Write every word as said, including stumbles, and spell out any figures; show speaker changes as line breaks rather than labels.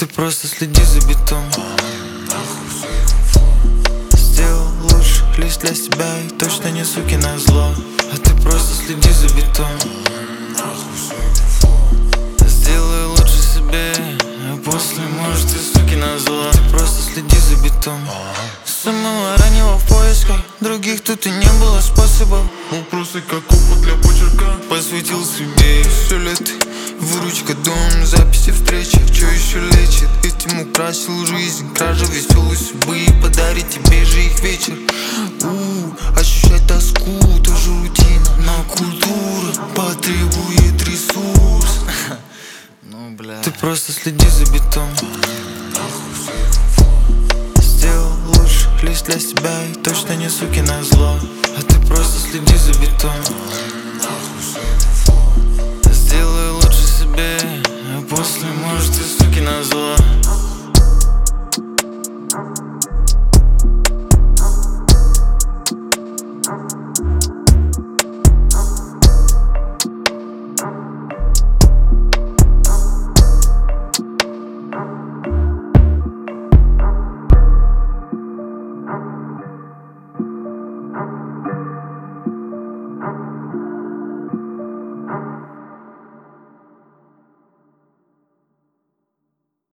ты просто следи за битом. Сделал лучше лишь для себя и точно не сукино зло. А ты просто следи за битом. Сделай лучше себе, а после может и сукино зло. Ты просто следи за битом. С самого раннего в поисках, других тут и не было способов.
Вопросы как опыт для почерка.
Посвятил себе все лето. Выручка, дом, записи, встречи. Что еще лечит? Этим украсил жизнь. Кража веселой судьбы и подарит тебе же их вечер. У, ощущать тоску, тоже рутина. Но культура потребует ресурс. Ну бля. Ты просто следи за битом. Сделал лучше лишь для себя и точно не сукино зло. А ты просто следи за битом. Сделай лучше себе, а после может и сукино зло.